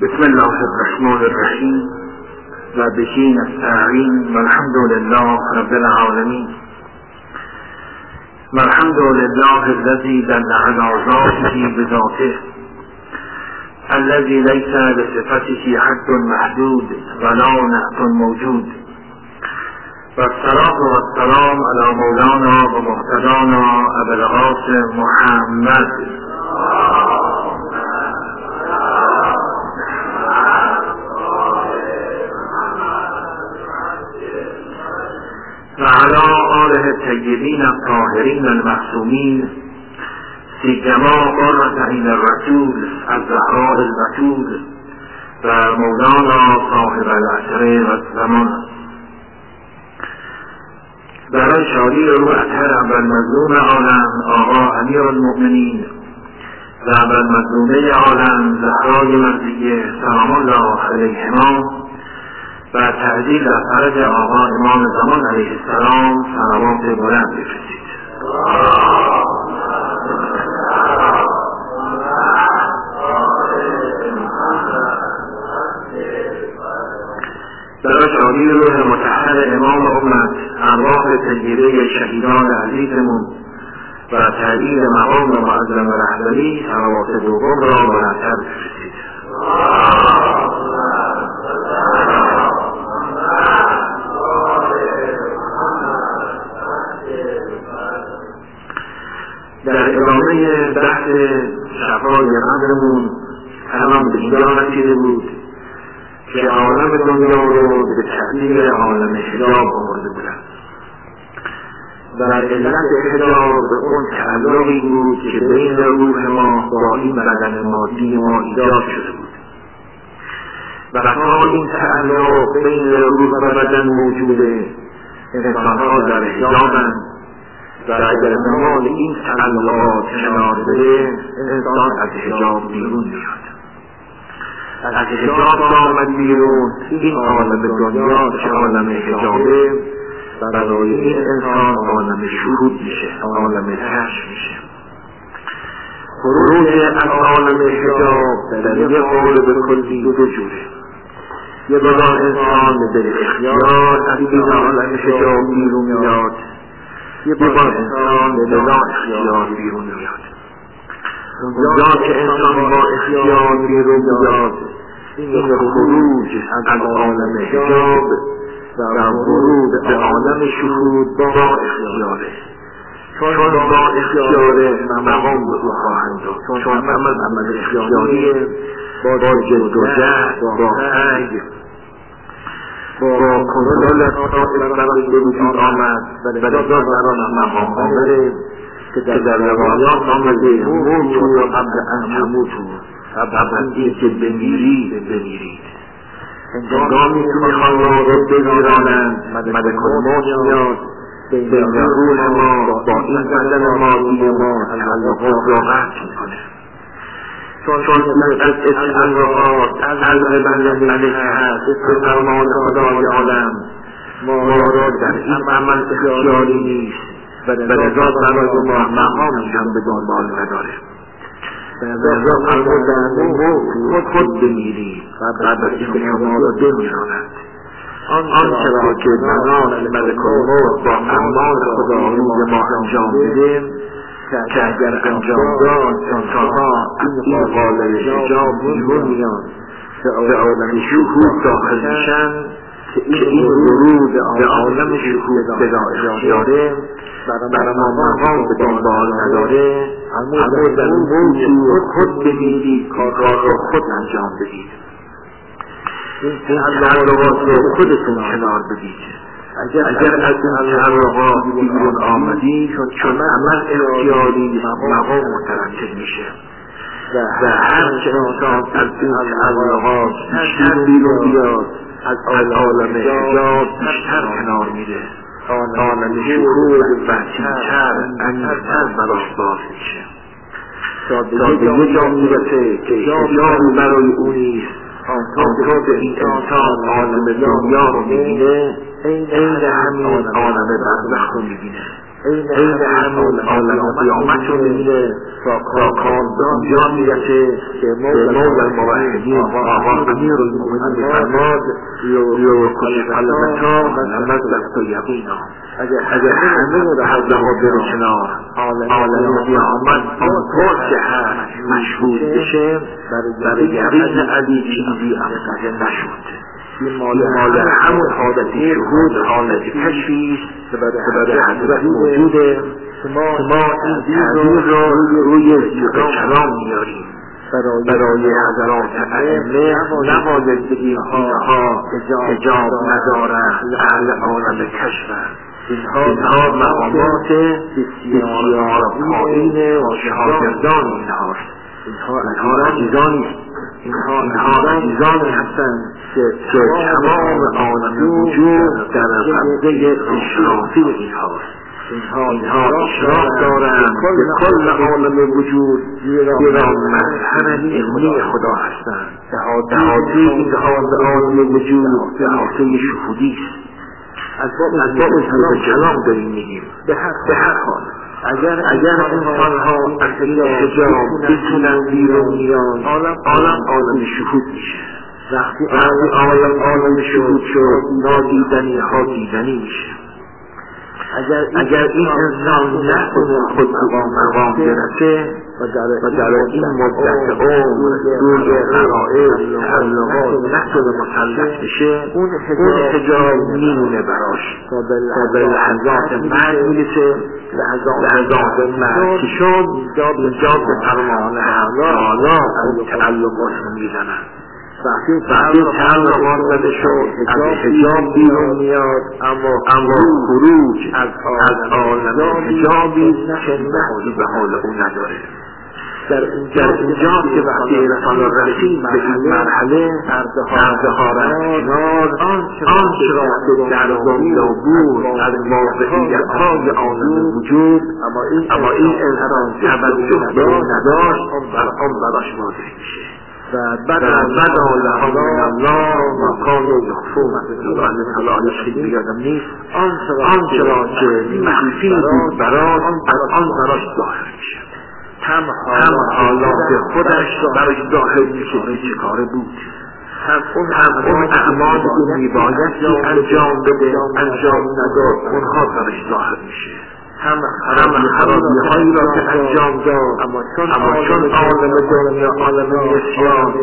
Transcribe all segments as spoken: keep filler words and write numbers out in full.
بسم الله الرحمن الرحیم و بهی نستعین و الحمد لله رب العالمین. و الحمد لله الذی دل علی ذاته بذاته الذی لیس لصفته حد محدود ولا نعت موجود. و الصلاة و السلام علی مولانا و مهتدانا ابی القاسم محمد و علی آله الطیبین الطاهرین المعصومین سیما قرة عین الرسول الزهراء البتول و مولانا صاحب العصر و الزمان. برای شادی رو اطهر اول مظلوم عالم آقا امیر المؤمنین و اول مظلومه عالم زهرای مرضیه سلام الله علیهما و تعدیل در فرج آقا امام زمان علیه السلام صلوات بلند بفرستید. برای شادی روح مطهر امام امت ارواح طیبه شهیدان عزیزمون و تعدیل مقام معظم رهبری صلوات دوم را مرتب بفرستید. در ادامه بحث شفای قدرمون الان به اینجا رسیده بود که عالم دنیا رو به تعبیر عالم حجاب آورده بودن. در علت حجاب به اون تعلقی بود که بین روح ما با این بدن مادی ما ایجاد شده بود و تا این تعلق بین روح و بدن موجوده انسانها در حجابند و اگر زمان این تعلقات کنار بره انسان از حجاب بیرون میاد. از حجاب آمد بیرون این عالم دنیا که عالم حجابه برای این انسان عالم شهود میشه، عالم کشف میشه. خروج از عالم حجاب در یک قول کلی دو جوره. یه بار انسان به اختیار از این عالم حجاب بیرون میاد، یه بار انسان به بلا اختیار بیرون میاد. اونجا که انسان با اختیار بیرون میاد این خروج از عالم حجاب و ورود به عالم شهود با اختیاره. چون با اختیاره مقام به او خواهند داد، چون عمل عمل اختیاریه با جد و جهد با سعی با کنترل خاطر برای به وجود آمد و لذا برای مقام آمده که در روایات آمده موتو قبل ان تموتو، قبل از اینکه بمیرید بمیرید. هنگامی که میخوان ما رو بمیرانند ملک الموت میاد بین روح ما با این بدن مادی ما تعلقات را قطع میکنه. چون از تعلقات از قلب بنده ملک هست به فرمان خدای عالم ما را در این عمل اختیاری نیست و لذا برای ما مقامی هم به دنبال نداره. لذا فرمودند خود خود بمیرید بعد از اینکه شما را بمیراند. آنچه را که بنان ملک الموت با فرمان خدا روی ما انجام بده که اگر انجام داد انسانها از این قالب حجاب بیرون میان به عالم شهود داخل میشن که این ورود به عالم شهود بلا اختیاره برای ما مقام به دنبال نداره. فرمودن موتو خود بمیرید کار را خود انجام بدید. این تعلقات رو خودتون کنار بدید. اگر از این تعلقات بیرون آمدی چون عمل اختیاری مقام مترتب میشه و هر چه انسان از این تعلقات بیشتر بیرون بیاد از عالم حجاب بیشتر کنار میره. عالم شهود وسیع‌تر انگیزتر براش باز میشه تا به یه جا میرسه که حجابی برای او نیست. آنطور که این انسان عالم دنیا رو میبینه این همین عالم برزخ رو میبینه. این همون عالم قیامت رو میبینه تا کام به اونجا میرسه که مولا الموحدین آقا امیر المؤمنین میفرماد لیکل علمتا نمزت و یقینا اگر همه رو حضه ها برو کنار عالم قیامت آنطور که هست مشهود بشه برای یقین علی چیزی افزاده نشد. مال همون حالت شهود حالت کشفی است که برای حضرت موجوده که ما این تعبیر رو روی زیق کلام میاریم برای حضرات ائمه نباید بگیم اینها حجاب ندارند اهل عالم کشفند، اینها مقامات بسیار پایین و شاگردان اینهاست، اینها عزیزانی اینها عزیزانی هستند که تمام عالم وجود در قبضه اشرافی اینهاست. اینها اشراف دارند که کل عالم وجود زیرا مظهر علمی خدا هستند. دهاتی اینها به عالم وجود دهاتی شهودی است. از باب زیق کلام داریم میگیم. به هر حال اگر اگر انسانها از این حجاب بتونن بیرون میان عالم عالم شهود میشه. وقتی عالم عالم شهود شد نادیدنی ها دیدنی میشه. اگر این انسان نتونه خود مقام برسه و در این مدت عمر روی غرائز تعلقات نتونه مسلط بشه، اون حجاب میمونه براش تا به لحظات مرگ میرسه. لحظات مرگ که شد اینجا به فرمان حالا اون تعلقات رو میزنن. وقتی تعلقات زده شد از حجاب بیرون میاد، اما خروج از عالم حجابی که نحوی به حال او نداره. در اینجا که وقتی انسان رسید به این مرحله پرده ها را کنار آنچه را که در دنیا بود از واقعیت های عالم وجود، اما این انسان توجه به اون نداشت، بر آن براش واضح میشه و بدا لهم من الله و کانوا یخفون. الله تعالی خیلی بیادم نیست آنچه را که مخفی بود براش از آن براش ظاهر میشه. هم حالات خودش برای ظاهر میشه که چه کاره بود، هم اون اعمال که میبایستی انجام بده انجام نداد اونها برای ظاهر میشه. هم خرابی هایی را که انجام داد، اما چون عالم دنیا عالم اسلام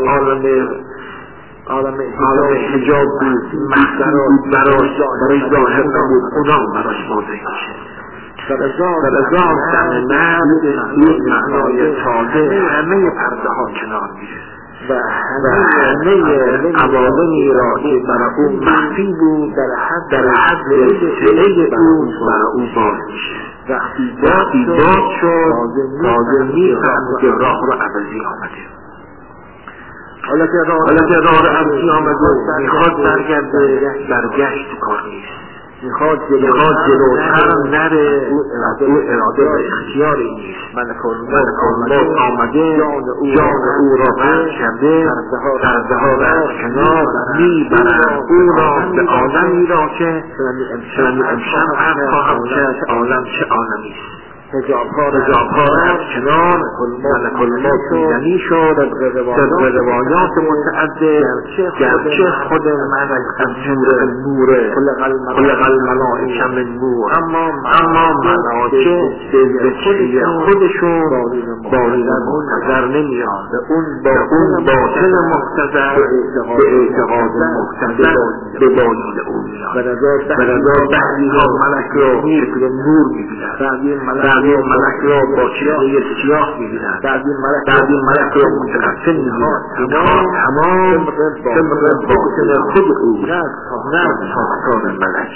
عالم حجاب بود محضر بود برای ظاهر نبود، اونا براش واضح میشه. در ازام سن مرد یک معنای تازه همه پرده ها کنار میره و همه عواملی را که برای اون مخفی بود در حد سعه اون برای اون باز میشه. وقتی باز شد تازه میفهمه که راه را عوضی آمده. حالا که راه را عوضی آمده میخواد برگرده، برگشت کار نیست. میخواد جلوتر نره، او اراده و اختیاری نیست. ملک الموت آمده جان او را بند کرده، پرده ها را کنار میبرند او را به عالمی را که امشب عرض خواهم کرد عالم چه عالمی است. حجابها را کنار ملک الموت دیدنی شد. در روایات متعدد گرچه خود ملک از نور خلق الملائکه من نور، اما ملائکه به چیز خودشون باطن مقتدر نمیاد، به اون باطن مقتدر به اعتقاد مقتدر به باطن اون میاد. به نظر بعضی ها ملک را شکل نور میبینند، بعضی ملک را با چهره سیاه می‌بینند، بعضی ملک را متقسم می‌بینند. تمام طبق باطن خود او نه ساختار ملک.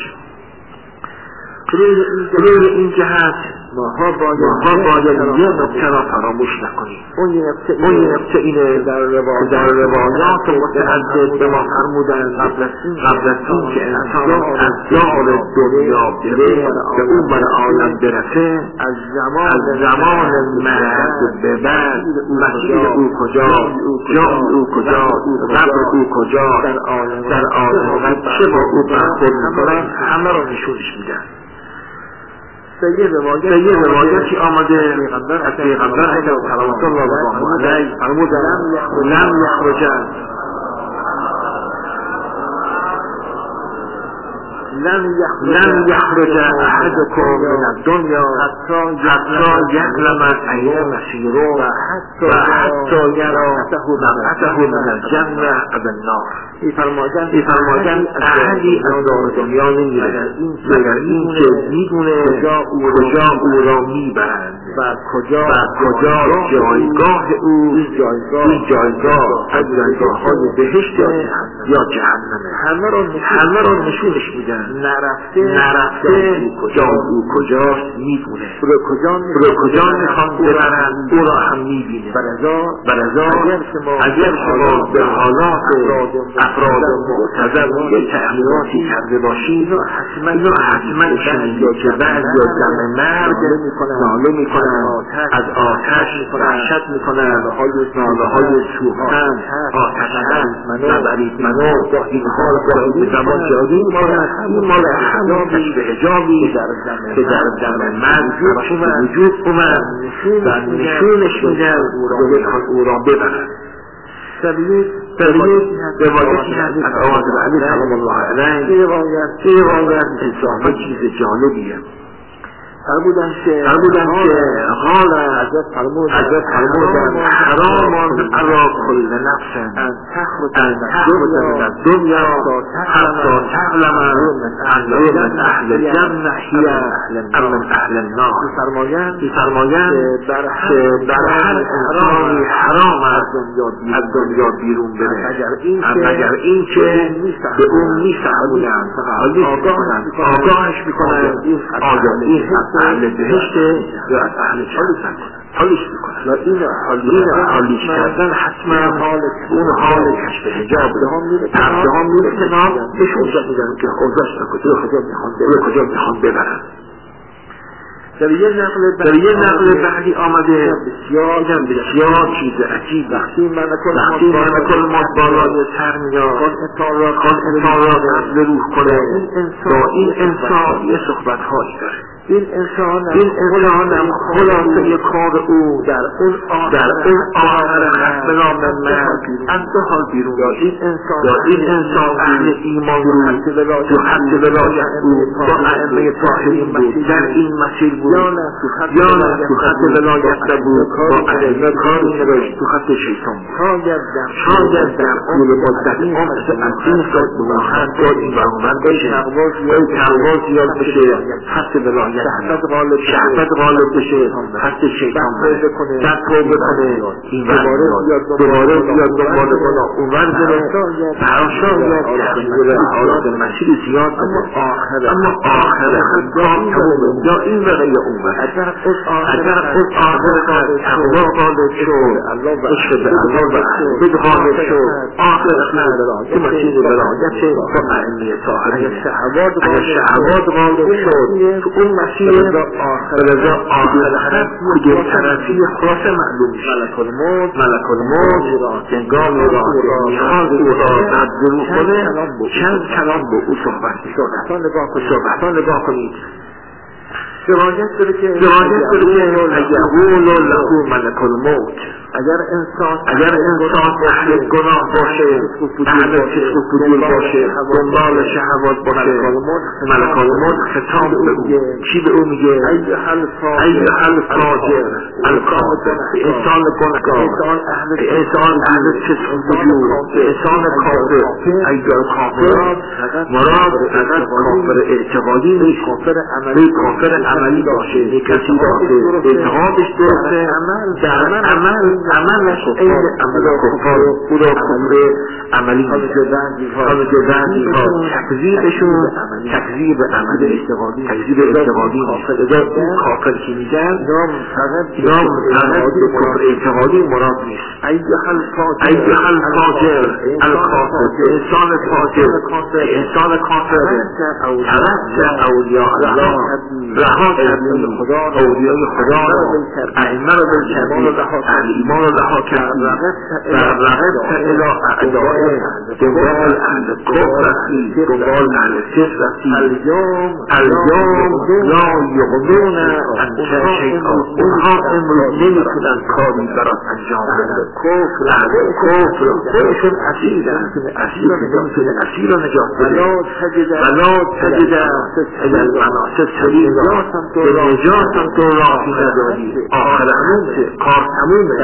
روی این جهت ماها باید یه نکته را فراموش نکنیم. اون یه نکته اینه در روایات متعدد به ما فرمودند قبل از این که انسان از دار دنیا بره به اون بر عالم برسه، از زمان مرد به بعد مسیر او کجاست، جان او کجاست، قبر او کجاست، در عالم چه با او برخورد میکنند همه را نشونش میدن. به یه روایتی آمده از پیغمبر علیه سلامت الله علیه فرمودند لم یخرج لن يخرج أحدكم من الدنيا حتى يعلم أين مسيره وحتى يرى مقعده من الجنة و النار. می‌فرمایند احدی از دار دنیا نمی‌رود مگر اینکه می‌دونه کجا او را می‌برند و کجا جایگاه او این جایگاه از جایگاه‌های بهشت یا جهنم. همه را نشونش میدن، نرفته نرفته جا او کجاست میدونه، رو کجا میخوان ببرن او را هم میبینه. برازا اگر شما به حالات افراد معتبر یک تحلیلاتی کرده باشید، اینا حتما شنیده که بعضی از دم مرگ ناله میکنن، از آتش وحشت میکنن، ناله های سوختن، آتش هست نبرید منو، اینها را به زمان جادی میکنن. این مال همون کشف حجابی که در دم مرگ وجود اومد و نشونش میدن او را ببرن. روایتی هست از آقای علی سلام الله علیه که روایت انصافا چیز جالبیه. فرمودن که حال حضرت فرمودن حرام علی کل نفس ان تخرج من الدنیا حتی تعلم انه من اهل الجنه هی ام من اهل النار. می‌فرمایند که بر هر انسانی حرام است از دنیا بیرون بره مگر اینکه به اون می‌فهمونند، آگاهش می‌کنند آیا این اهل بهشت یا از اهل جهنم حالیش میکنن. و این حالیش کردن حتما اون حال کشف حجاب پرده ها میره کنار بهشون جا میدن که اوضاش رو کجا میخوان ببرن. در یه نقل بعدی آمده بسیار چیز عجیب، وقتی ملکل موت بالای سر میاد کن انسان را نزد روح کنه، با این انسان یه صحبت هایی داره. این انسان هم خلاصه کار او در اون آخر خط به نام مرگ از دو حال بیرون، یا این انسان اهل ایمان رو تو خط ولایت بود با ائمه طاهرین بود در این مسیر بود، یا نه تو خط ولایت بود با ائمه کاری نوشت تو خط شیطان بود. شاید در طول مدت عمر از این خط به آخر داد این برامن بشه، تقوا زیاد بشه، خط ولایت شهبت غالب بشه، خط شیطان در توبه کنه، این دوباره بیاد دنبال کنه اونور بره، شاید تغییر حالات مسیر زیاد بشه، اما آخر خط کامل یا این وقت یا اون وقت اگر خود آخر خط تقوا غالب شد، عشق به الله و عبد غالب شد، آخر خط که مسیر ولایت با ائمه طاهرین، اگر شهوات غالب شد تو اون مسیر رضا آخر خط کدوم طرفی خلاصه معلوم ملک الموت ملک الموت هنگام را میخواد او را نزد کنه چند کلام به او صحبت صحبتان نگاه کنید. روایت داره که یقول له ملک الموت اگر انسان اگر انسان اهل گناه باشه، اهل فسق و فجور باشه، دنبال شهوات باشه، ملک الموت خطاب به او چی به او میگه؟ ای حل فاجر الکافر، انسان گناهکار، انسان اهل فسق و فجور، انسان کافر. ای کافر مراد فقط کافر اعتقادی نیست، کافر عملی باشه، کسی باشه اعتقادش درسته در عمل عمل این عمل کفار او را کفر عملی همه که بعضی ها تکذیبشون تکذیب عملی تکذیب اعتقادی نیست. اون کافر که میگن نام فقط به کفر اعتقادی مراد نیست. ایها الفاجر الکافر، انسان فاجر انسان کافر ترک اولیاء الله رها کردی اولیای خدا را ائمه را دل کردی اهل ایمان را رها کردی و رغبت الی اعدائه دنبال اهل کفر رفتی دنبال اهل کفر رفتی اليوم لا یغنون عنک شیئا اونها امروز نمیتونن کاری برات انجام بدن اهل کفر خودشون اسیرن اسیر نمیتونه اسیر را نجات بده ولا تجد الی المناصب سبیلا به نجات هم تو راهی نداری آخر همون کار تمومه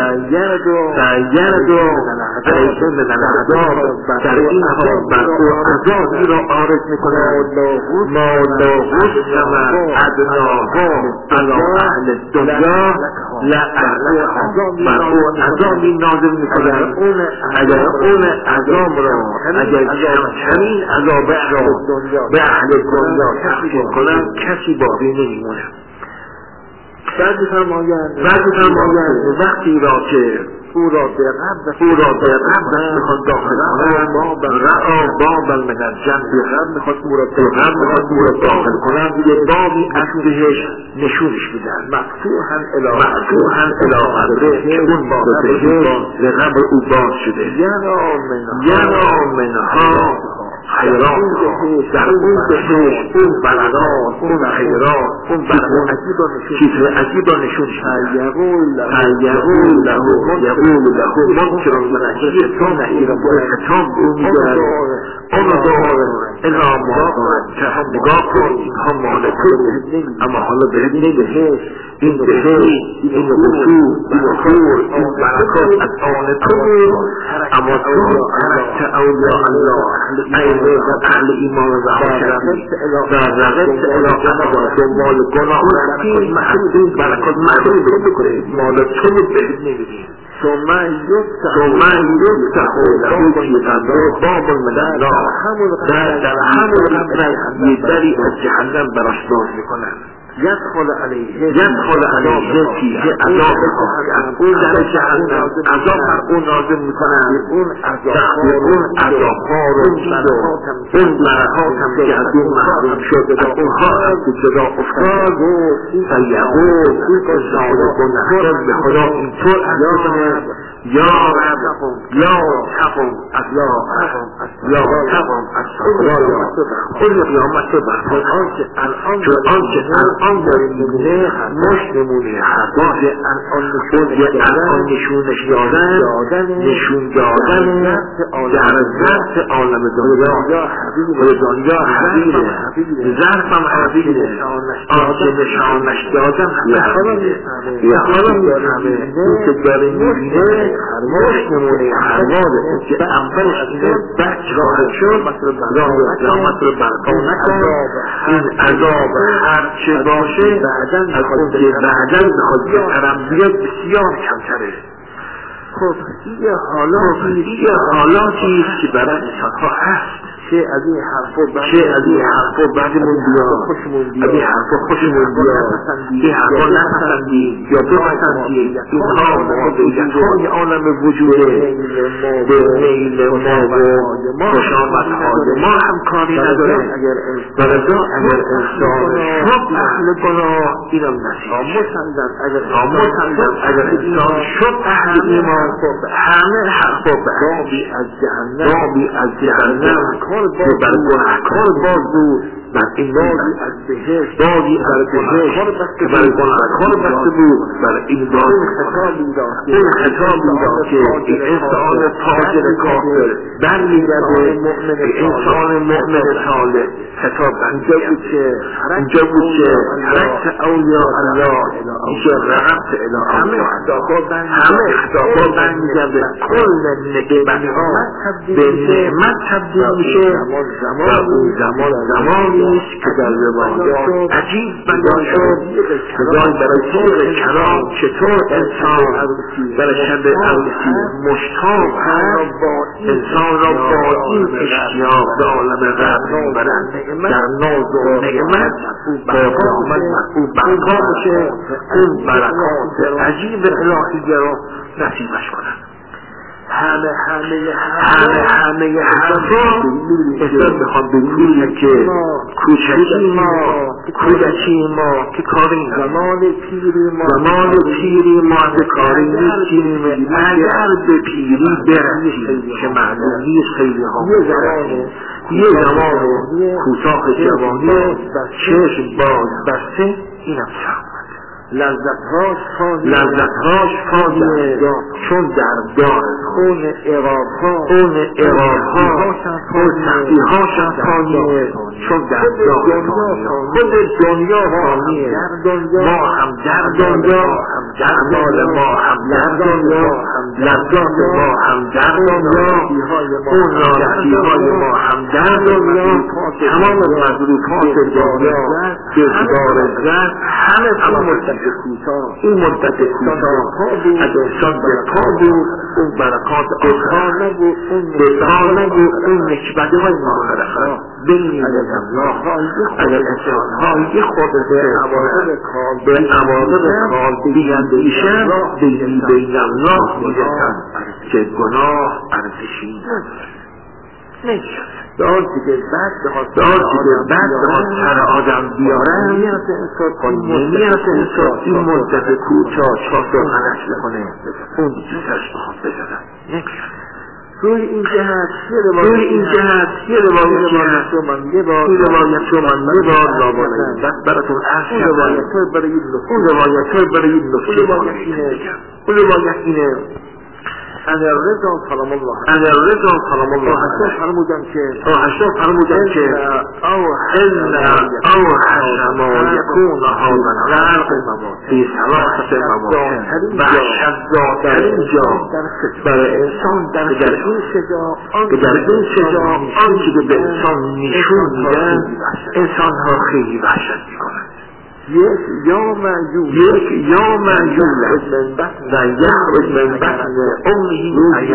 سیرد و علیکم من العذاب در این حال بر او عذابی را عارض میکنه ما لا حسم ادناها علی اهل دنیا لأهلها بر او عذابی نازل میکنه اگر اون عذاب را اگر کمترین عذاب را به اهل دنیا تقسیم کنن کسی باقی نمیمونه. بعد فرمایند بعد فرمایند وقتی را که او را به رب او را به رب میخواد داخل کنند رعا بابا من الجنة به رب میخواد او را به رب میخواد او را داخل کنند یه بابی از بهش نشونش میدن مفتوحا الی مفتوحا الی قبره که اون باب بهش به رب او باز شده یرا منها خیرات در اون بهش اون بلدان اون خیرات اون بلدان چیز عجیب را نشون شد یقول له یقول له منکر من اجیب تا نهیرا با اختام او میگرد اون دار الا ما که نگاه کن اینها مالکه اما حالا بهت نگه این بهش این قصور این خور این برکات از آن تو اما تو ترکت اولیاء الله اهل ایمان و رها کردی و رغبت الی اعداء دنبال گناه رفتی محدود برکات محدود بکنه مال تو بهت نمیدی ثم یفتح له فی قبره باب من النار در همون قبر یه دری از جهنم براش باز میکنن یدخل علیه یدخل علیه فیه عذاب خواهد اون در جهنم عذاب بر اون نازل میکنن اون عذاب ها رو اون برکات هم که از اون محروم شد از اونها از جدا افتاد فیقول این صادقون نخرد به خدا اینطور از کنه یا رب یا تقم از یا یا تقم از خدا اون قیامت رو برخواد چون آنچه الان داریم میبینه مش نمونه حقا الان نشونش دادن نشون دادن در ظرف عالم دنیا و دنیا حبیبه ظرف هم حبیبه آنچه نشانش دادن حبیبه حالا میفهمه این که داره میبینه مش نمونه حقاده که اولش اینه بچ راحت شد قیامت رو برقا نکن این عذاب هرچه باشه بعدن از اون که بعدن بخواد بهترم بیاد بسیار کمتره. خب دیگه حالاتی دیگه حالاتی که برای انسانها هست چه از این حرفا چه از این حرفا بعدمون بیاد از این حرفا خوشمون بیاد این حرفا نپسندی یا بپسندی اینها موقعیت‌های عالم وجوده به میل ما و خوشامدهای ما هم کاری نداره ولذا اگر انسان شد اهل گناه اینم نسید آموزندن اگر انسان شد اهل ایمان همه حرفا بابی از جهنم بابی از جهنم که بر گناهکار باز بود بر این بازی از بهشت بازی از بهشت که بر گناهکار بسته بود بر این بازی این خطابی را که این انسان فاجر کافر برمیگرده به انسان مؤمن صالح خطاب اینجا بود که اینجا بود که ترکت اولیاء الله اینجا رغبت الی همه همه خطابات برمیگرده کل نعمت‌ها به نعمت تبدیل میشه و اون زمان زمانی است که در روایات عجیب بیان شد خدای برای طور کرام چطور انسان در شب عروسی مشتاق هست انسان را با این اشتیاق به عالم غیب میبرند در ناز و نعمت با قیامت او برقا بشه اون برکات عجیب الهی را نصیبش کنند. همه همه همه همه حرفا احساس میخوام بگویم که کوچکی ما کودکی ما که کاری زمان پیری ما زمان پیری ما که کاری نیستیم اگر به پیری برسیم که معلوم نیست خیلی ها یه زمان کوتاه جوانی چشم باز بسته اینم شد لذتهاش فانیه لذتهاش فانیه چون در دار خون اقابها خون اقابها خون تحقیهاشم فانیه چون در دار فانیه خود دنیا فانیه ما هم در دنیا اعمال ما هم در دنیا لذات ما هم در دنیا اون نارسیهای ما هم در دنیا تمام مظروفات دنیا جزدار زد همه همه این مدت کوتاه از انسان به پا بود اون برکات آخر نبود بهتر نبود اون نکبده های آخر بینید اگر انسان های خود به عواقب کار بیندیشن بین الله میرسن که گناه ارزشی نمیشد داشتی که بعد داشتی که بعد بخواد سر آدم بیارن نمیرسه انسان این مدت کوتاه چهار سرخنش بکنه اون سرش بخواد بزنن نمیشد روی این جهت روی این جهت یه روایت هست این روایت رو من یه بار نامانه بس براتون عرض اون روایت های برای این نکته اون روایت های برای این نکته اون روایت اینه ان الرضا سلام الله ان الرضا سلام الله هشتا فرمودن که هشتا فرمودن که او ان او حشما یکون هذا الخلق فی ثلاثه مواطن وحشت‌ترین جا برای انسان در این سجا که در این سجا آنچه که به انسان نشون میدن انسانها خیلی وحشت میکنند یک یوم یک یوم یولد و یخرج من بطن امه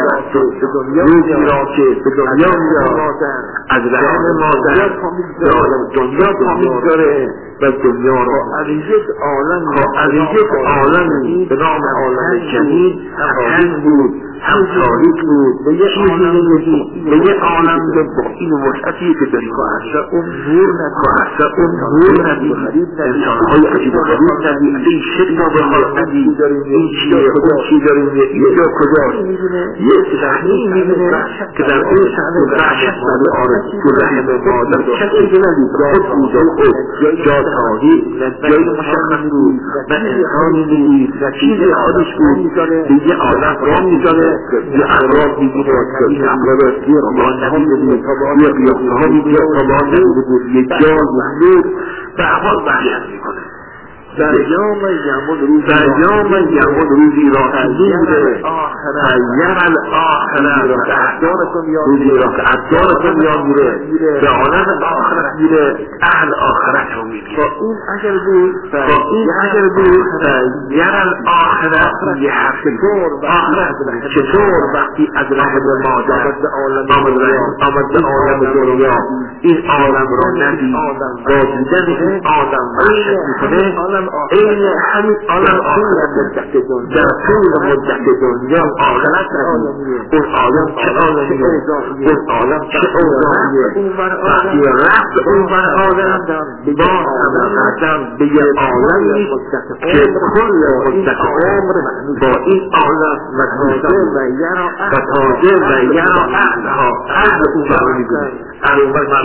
روزی را که به دنیا میاد از رحم مادر دنیا پا میگذاره و دنیا را از یک عالم از یک عالمی به نام عالم جدید هم بود هم تاریک بود به یک چیزی به یک عالم با این وسعتی که داریم خواهد اون نور نکن اون نور ندید انسانهای عجیب و غریب ندید این شکل را بخواد ندید این چیه اون چی داریم یه جا کجاست یه صحنی میبینه که در اون صحنه وحشت برای آرد تو رحم مادر کسی که ندید خود بود و خود جا تاریک جای مشخص بود و انسانی میدید و چیزی حالش بود به یه عالم را میزانه یه اقراب میگیره که این اقراب یه رمان نمیدید یه قیافه ها میگیره رمان نمیدید یه جا نور به حال وحشت میکنه در یوم یمون روزی در یوم یمون روزی را تنظیم بوده خیر الاخره روزی را که ادار دنیا میره به عالم آخرت میره اهل آخرت رو میبینه با این اگر بود با این اگر بود خیر الاخره یه حرف آخرت چطور وقتی از رحم مادر آمد به عالم دنیا این عالم را ندید با دیدن این عالم وحشت میکنه این همین عالم آخرت در طول مدت دنیا آخرت ندید اون عالم چه عالمیه اون عالم چه اوضاعیه وقتی رفت اون بر عالم با همه به یه عالمی که کل مدت عمر با این عالم مدهوزه و تاجه و یرا اهلها اهل اون بر میبینه اهل اون بر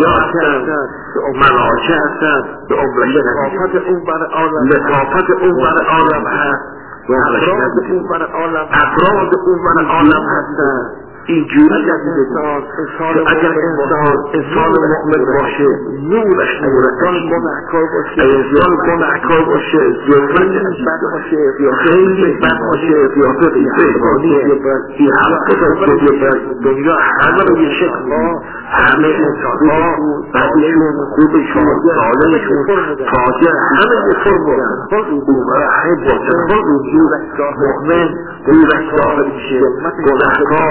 ملاچه هستن به عمرش نگید لطافت اون بر عالم هست افراد اون بر عالم هستن اینجوری از انسان که اگر انسان انسان مؤمن باشه نورش نور انسان گناهکار باشه ذرت بد باشه یا خیلی بد باشه یا فقیقانی این حلقه دنیا همه رو یه شکل همه انسان ها بدشون خوبشون سالمشون تاجر همه یه فرم بودن اون برای همه باطن ها رو مؤمن نورش داخل میشه گناهکار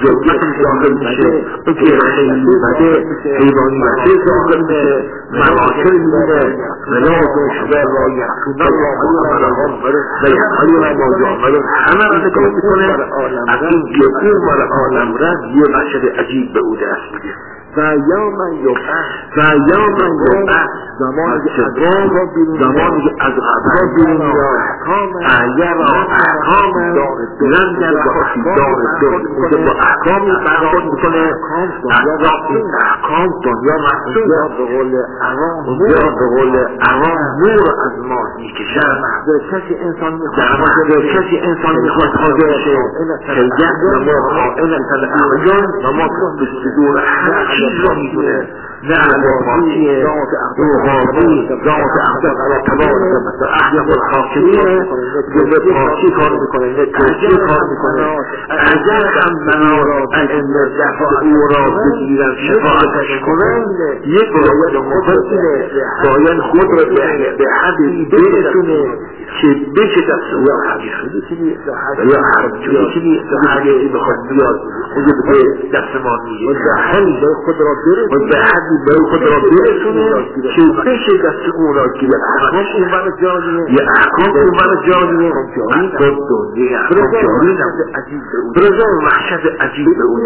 ظلمتش داخل میشه، به خیلی بده حیوانیته داخل میشه، مناکر میبینه منازه شده را یخون الله محمد و یخالی و موضوع آمده همه را نگاه میکنه. از این که اون مال عالم رد یه مشهد عجیب به او دست میده. و یا من یبعث و یا من یبعث زمانی که از قبر بیرون زمانی که از قبر بیرون میاد اگر احکام لنگر و دار دل اونجا با احکامی برخورد میکنه، احکام این احکام دنیا محسوب به قول عوام اونجا به قول عوام نور از ما میکشن. به کسی انسان میخواد به کسی انسان میخواد حاضر شه سیدت و ما خائنت الاعیان و ما به صدور هر چیز را میدونه، نه علاماتیه روحانی ذات احدث علا تبارک مثل احدث الحاکمیه جزء پاکی کار میکنه، نه توجیه کار میکنه. اگر هم منارات الامر دفع او را بگیرن شفاعتش کنن یک باید مفصله باید خود را به حدی برسونه که بشه دست او را حدیث یا حدیثی حدیثی بخواد بیاد اونجا به دست ما میگه و خود را برسونه و به حدی به خود را برسونه که بشه دست او را که احکام اون جانیه یه احکام اون جانیه احکام دنیه احکام جاری نبود برزا وحشت عجیب به اون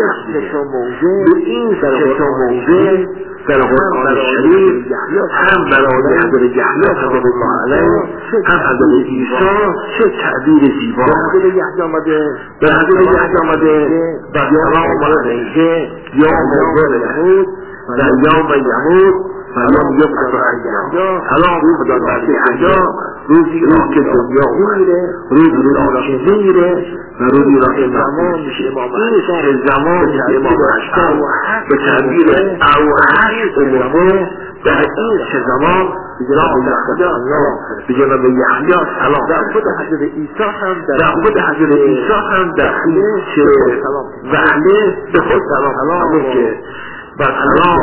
به این سه موضع در قرآن شریف هم برای حضرت یحیی رضی الله علیه هم حضرت عیسی چه تعبیر زیبا حضرت یحیی آمده به حضرت یحیی آمده و سلام علیه یوم ولد و یوم یموت و یوم یبعث حیا. سلام خدا بر یحیی روزی را که دنیا میره، روزی را که میره و روزی را که زمان میشه امام این زمان میشه امام حسن به تعبیر اوحش امامه در این سه زمان به جناب یحیی سلام. در خود حضرت عیسی هم در خود حضرت عیسی هم در این سه وحله به خود سلام که و سلام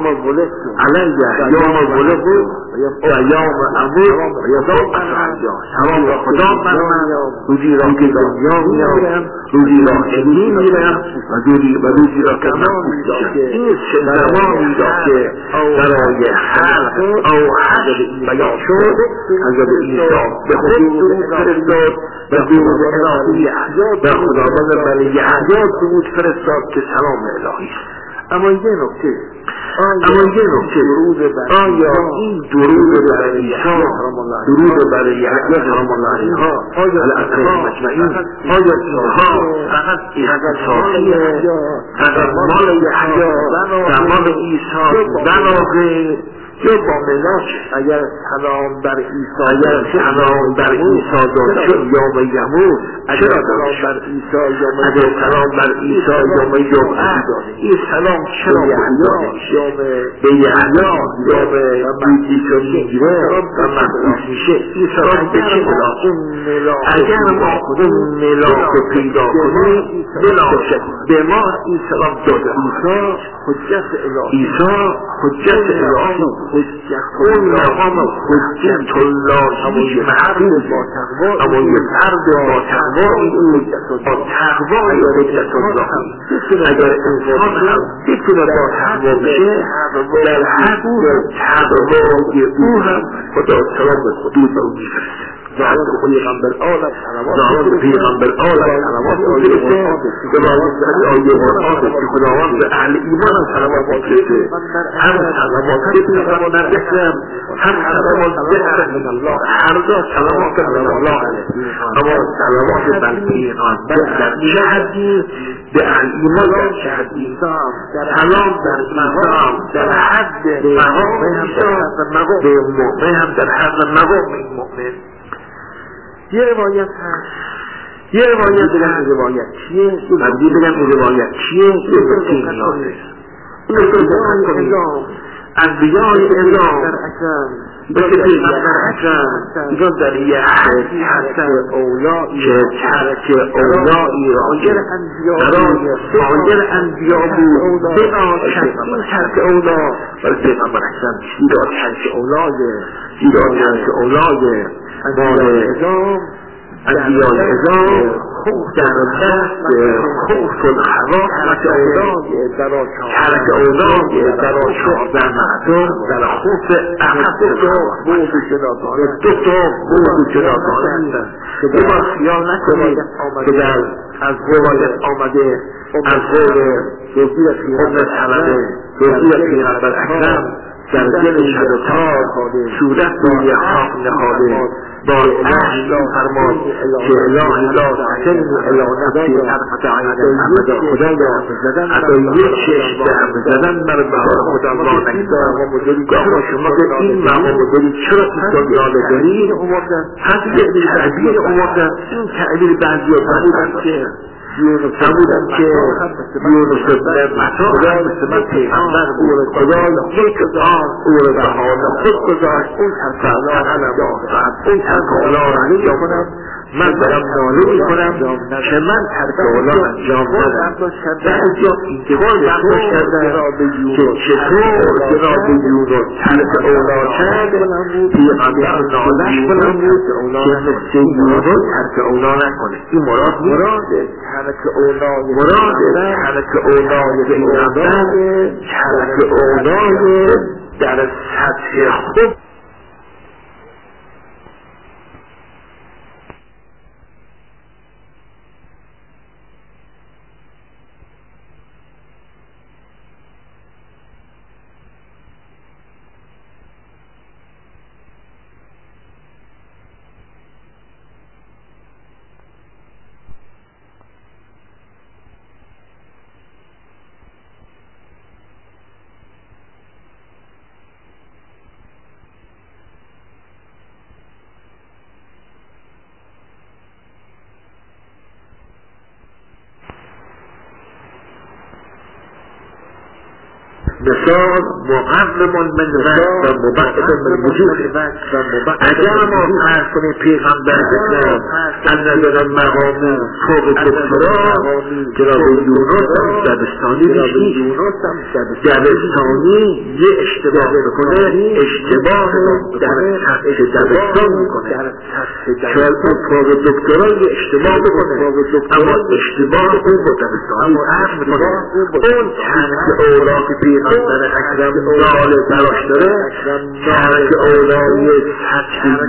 علیه یوم ولد و یوم اموت و یوم ابعث. سلام را خدا بر من روزی را که دنیا میارم، روزی را که میمیرم و روزی را که من میشم. این سه زمانی را که برای خلق او حشر بیان شد حضرت عیسی به خود فرستاد و درود الهی و خداوند برای یحیی درود فرستاد که سلام الهی. اما یه نکته اما یه نکته آیا این درود برای عیسی درود برای یحیی سلام الله علیها آیا الاثر مجمعین آیا اینها فقط حضرت صافیه فقط مال یحیی و مال عیسی بناغه یا با ملاک اگر سلام بر عیسی اگر سلام بر عیسی داد شد یوم یموت چرا سلام بر عیسی یوم اگر سلام بر عیسی یوم یبعث این سلام چرا داده میشه به یحیی یوم بودی که میگیره و مخصوص میشه این سلام به چه ملاک؟ اگر ما اون ملاک رو پیدا کنیم بلاکه به ما این سلام داده عیسی حجت الهی عیسی حجت الهی اون مقام حجت اللهی محبوب با تقوا اما یه فرد با تقوایی با تقوایی حجت اللهی اگر انسان هم بتونه با تقوا بشه در حد تقوای او هم خدا سلام به حدود به او میفرسته. ظاهر پیغمبر عالم ظاهر پیغمبر عالم سلامات آیه قرآن به واسطه آیه قرآن که خداوند به اهل ایمان سلامات میفرسته، هم سلامات پیغمبر اکرم هم سلامات من الله هر دو سلامات من الله علیه اما سلامات بر پیغمبر در چه حدی به اهل ایمان در چه حدی سلام در مقام در حد مقام به مؤمن هم در حد مقام مؤمن. یه روایت هست یه روایت بگم روایت چیه؟ من دیگه بگم روایت چیه؟ یه نکته نیازه این نکته دقت کنید انبیای اعلام مثل پیغمبر اکرم اینا در یه حدی هستن که ترک اولایی را برای انبیا بود بنا شد این ترک اولا برای پیغمبر اکرم زیرا ترک اولای زیرا ترک اولای مال انبیاء اعظام در دست خوف الحواس حرک اولای در چهارده مردم در خوف احد بود جنازانه دو تا بود جنازانه هستند. یه بار خیال نکنید که در از روایت آمده از قول ام سلمه رضی پیغمبر اکرم در دل شب تار صورت روی خاک نهاده با عشق فرماد که الهی لا تحسنی الی نفسی طرفت عین ابدا خدایا اگر یک چشم به هم زدن مرا به خدا را نگذار. گاه شما به این مقام دارید چرا این دنیا دارید؟ حتی یک تعبیر آوردن. این تعبیر بعضی بودن که فرمودن که یونس بن متی مثل من پیغمبر بود، خدا یک هزار او را به حال خود گذاشت. اون ترک اون ترک اولا را انجام کنم، من دارم ناله می کنم که من ترک اولا انجام ندم. بعضی اینطور برداشت کردن که چطور جناب یونس ترک اولا کرد پیغمبر نالش کنم بود که مثل یونس ترک اولا نکنه. این مراد نیست. حرک اولای مراد حرک اولای پیغمبر حرک اولای در سطح خود مثال مقرم من وقت و مبعد من وجود. اگر ما فرض کنیم پیغمبر بکنم از نظر مقامی فوق دکترا جناب یونس هم دبستانی نیست. دبستانی یه اشتباه بکنه اشتباه در سطح دبستان میکنه. شاید اون فوق دکترا یه اشتباه بکنه اما اشتباه اون با دبستانی فرق میکنه. اون ترک اولا که پیغمبر در اکرم دال براش داره ترک اولای سطح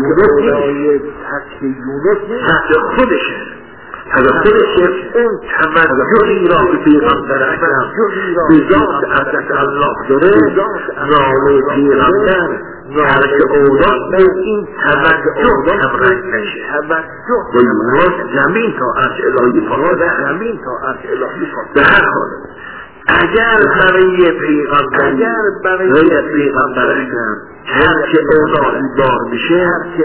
یونس سطح خودشه. از خودشه اون توجهی را که پیغمبر اکرم به ذات عزت الله داره نام پیغمبر ترک اولا این توجه کمرنگ نشه. و یونس زمین تا عرش الهی فاصله زمین تا عرش الهی فاصله. به هر حال اگر برای پیغمبر اگر برای پیغمبر اکرم ترک اولا بار میشه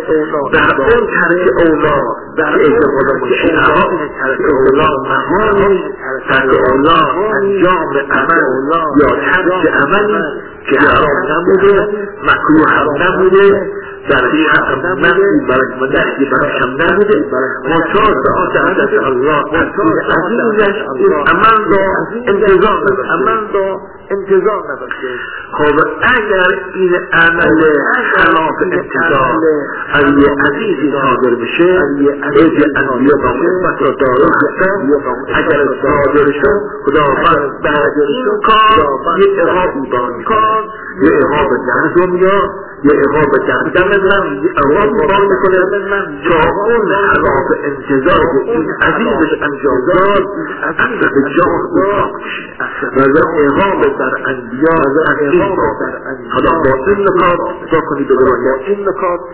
در اون ترک اولا در اعتقاد مشیعه ترک اولا مقام ترک اولا انجام عمل یا ترک عملی که حرام نبوده مکروه هم نبوده در حقیقت نبوده برای مدهی برای هم نبوده مطار ذات عزت الله عزیزش این عمل را انتظار نبوده انتظار نبوده. خب اگر این عمل خلاف انتظار از یه عزیزی صادر بشه ایجی انبیا با خدمت را دارو هستن اگر صادر شد خداوند بعد این کار یه اقابی با میکن یه اقاب جهد میاد یه اقاب جهدم من یه اقاب با میکنه تا اون خلاف انتظار این عزیزش انجام داد اصلا به جان اتاق میشه و اقاب در انبیا از این بابر حالا با این نکات دا کنید روایت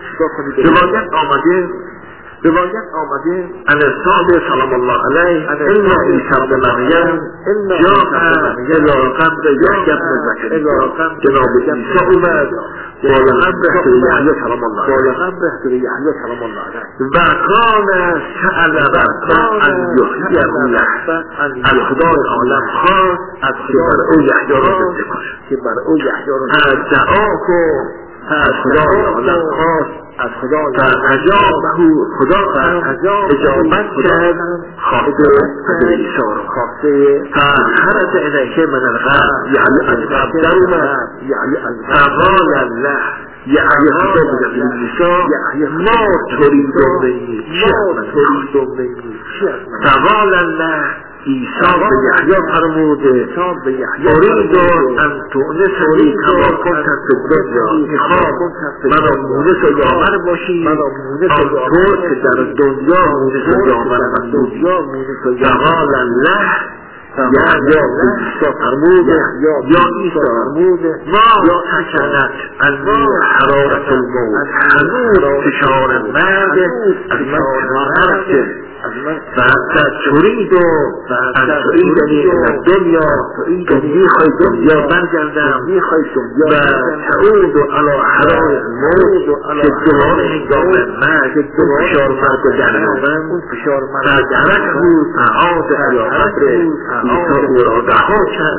روایت آمده روایت آمده الاسلام سلام الله علیه این عیسی ابن مریم جاء الى قبر یحیی بن زکریا جناب عیسی اومد بالا قبر یحیی سلام الله علیه بالا قبر یحیی سلام الله علیه و کان سأل ربه ان یحیی له از خدای عالم خواست از که بر او یحیی را زنده کنه که بر او یحیی را از دعا کو از خدای عالم خواست از خدا در عجابه خدا اجابت کرد خواسته از عیسی را خواسته فخرج الیه من الغرب یعنی از غرب در اومد فقال له یحیی خدا بودن این عیسی ما ترید و منی ما ترید و منی فقال الله عیسی به یحیی فرموده ارید ان تؤنسنی کما کنت فی الدنیا میخوام مرا مونس و یاور باشی آنطور که در دنیا مونس و یاور من بودی. فقال الله یحیی عیسی فرموده یا عیسی ما سکنت انی حرارت الموت هنوز فشار مرگ از من نرفته فانت ترید ان تریدنی الى الدنیا تو میخوای دنیا برگردم و تعود علی حرارت الموت که دوباره هنگام مرگ اون فشار مرگ دریابم فدرک بود فعاد علی قبره عیسی او را رها کرد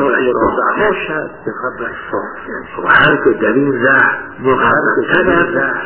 به قبرش و هر که در این ره مقدمتر است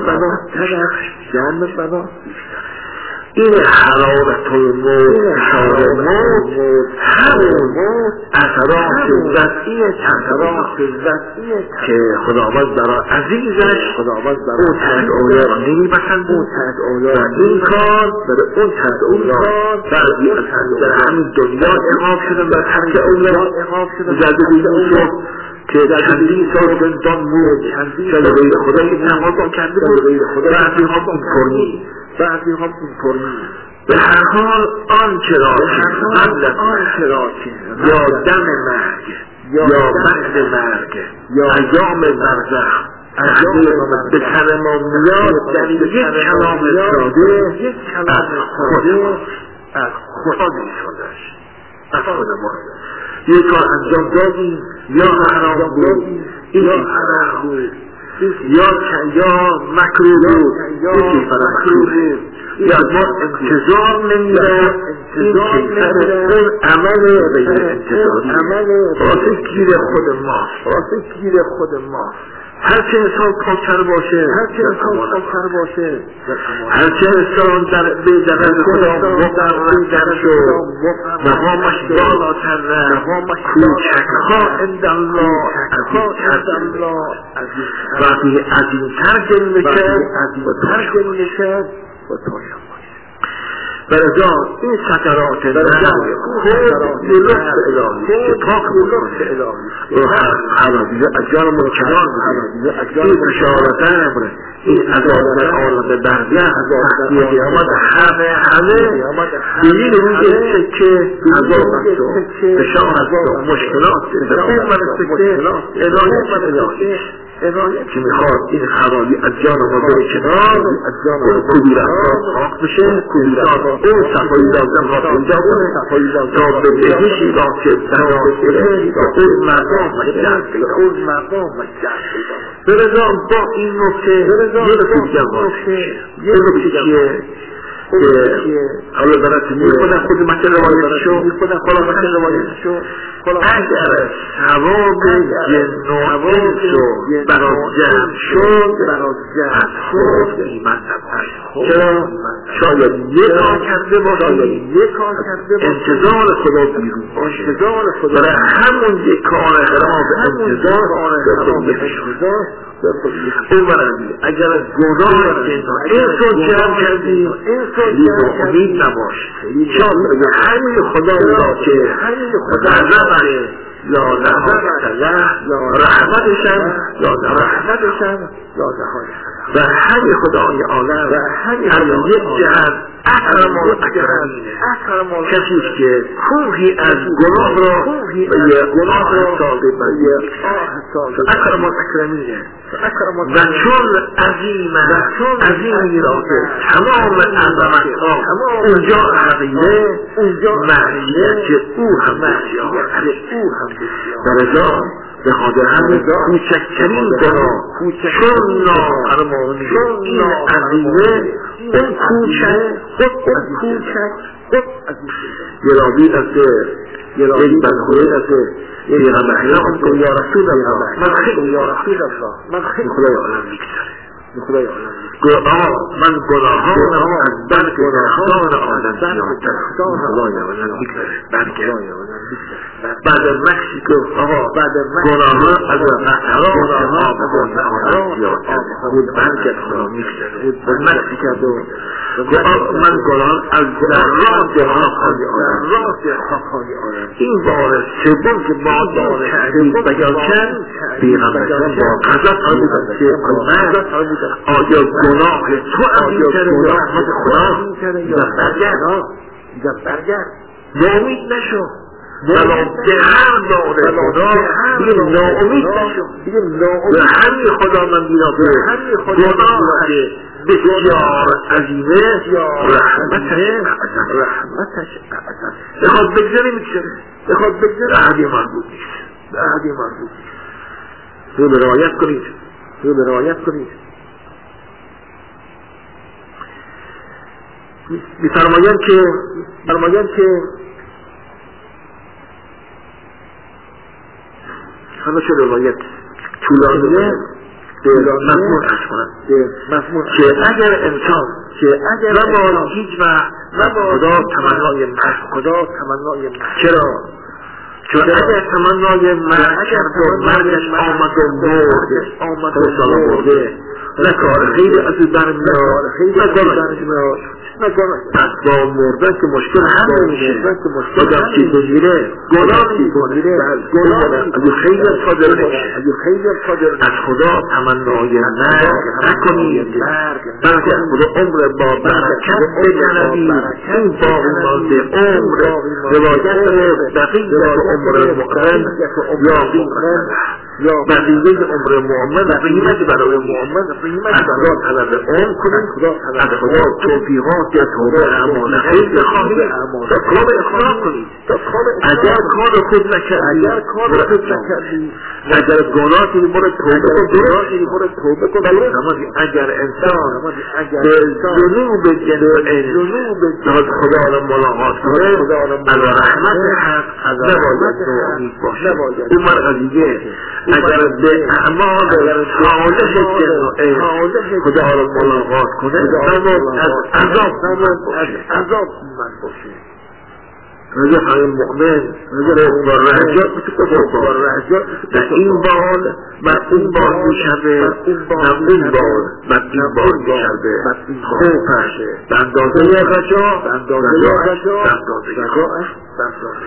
جام بنا این حرارت الموت فشار موت همون اثرات وضعی تنظرات که خداوند برای عزیزش اون تحت اولا را نمی بسند و این کار برای اون تحت اولا بعضی از در همین دنیا اقاب شدن و تحت اولا جلده بیدون شد که چندین سال زندان بود جلده خدای تمام کرده بود بعضی ها اینطوری بعضی ها اینطوری به هر حال آنچه را قبل از یا دم مرگ یا بعد مرگ یا ایام برزخ به سر ما میاد در یک کلام ساده از خود از خود شدش از خود ما یک کار انجام دادیم یا حرام بود این حرام بود یا یا مکروه بود یکی برای مکروه یا ما انتظار نمیدارم این کیفر اون عمل غیر انتظاری واسه گیر خود ما واسه گیر خود ما هرچه انسان پاکتر باشه هرچه انسان پاکتر باشه هرچه انسان در بیدقل خدا مقرر شد مقامش بالاتر رفت کوچکها عند الله وقتی عظیمتر جلوه کرد و تاشم برای این سکرات مرگ خود به لطف الهی که پاک بکنه و حرابیه اجار منکران این بشارت امر این عذاب در عالم برگه وقتی قیامت همه همه دلیل روی سکه عذاب است و بشارت و مشکلات و این منسکه الهی الهی که میخواد این خرابی از جان ما بره کنار اون کبیرت را پاک بشه کبیرت را اون صفایی لازم را پیدا کنه تا به بهشی را که بنا کنه تا اون مردم مجد پیدا برزا با این نکته یه نکته دیگر باشه یه نکته چیه که حالا برات میخونم خود متن روایت شو خدا متن روایت شو اگر ثواب جن و انس برای جمع شد از خود قیمت نباشد چرا؟ شاید یک کار کرده باشه انتظار خدا بیرون باشه برای همون یک کار خراب انتظار خراب بشود اون برندی اگر از گناه انسان این جمع کردیم لیکن امید نباشه چون به همین خدا را که نظر یا نظر یا رحمتشم یا رحمتشم یا و همین خدای عالم از یک جهت اکرم اکرمینه کسیست که کوهی از گناه را و یه گناه را ساده بردید اکرم اکرمینه و چون عظیم عظیمی را که تمام عظمت ها اونجا عقیده معیت او هم بسیار درجا به خاطر همین کوچکترین گناه چون نافرمانی این عظیمه اون کوچک خود از کوچک خود از یه راوی از یک بدخوری از پیغمبر خدا که یا رسول الله من خیلی یا رسول الله من خیلی خدای عالم میگذره خدای عالم گناه من گناهانم از بر گناهان عالم زیادتر خدای عالم میگذره بلکه بعد از مکسی که آقا بعد از گناه ها از قطرات آب خواهد زیاد خود برگرد خدا میگذره از مکسی کرد و من گناه از ذرات خاکهای آرم این بار سوم که ما دار تعدید بیان کرد پیغمبران با قضا فرمودند که آیا گناه تو عمیق‌تره یا رحمت خدا یا برگرد یا برگرد ناامید نشو ولو به هر داره خدا دیگه ناامید نشو به همین خدا من بینا به گناه بسیار عظیمه رحمتش رحمتش بخواد بگذاره میگذاره بخواد بگذاره عهدی مربوط نیست عهدی مربوط نیست رو به رعایت کنید رو به رعایت کنید می‌فرمایند که فرمایند که همه چه روایت طولانیه به مضمون عرض کنم که اگر انسان که اگر نباید هیچ وقت خدا تمنای مرگ خدا تمنای مرگ چرا؟ چون اگر تمنای مرگ کرد و مرگش آمد و مرده آمد و مرده نه کار خیلی از او برمیاد نه گناه نه گناه پس با مردن که مشکل همه میشه اگر چیز بگیره گناهی بگیره از خیلی صادر نمیشه از خدا تمنای مرگ نکنید بلکه خدا عمر با برکت بجنبید این باقی مانده عمر روایت بقیت عمر مؤمن یا بقیه عمر مؤمن قیمت برای مؤمن از خدا طلب عمر کنید از خدا توفیقات توبه اعمال خیر بخواهید تا کار اخلاق کنید اگر کار خود نکردید اگر کار خود نکردید اگر گناهی مورد توبه کنید توبه کنید اگر انسان به ذنوب جنوب از خدا را ملاقات کنه از رحمت حق نباید ناامید باشه اون مرغزیه اگر به اعمال حالش جنوب خدا را ملاقات کنه نباید از عذاب از عذاب من باشه رجع های مؤمن رجع با رجع با رجع در این بال بر این بال میشبه در این بال بر این بال میشبه خوبش به اندازه رجع به اندازه رجع به اندازه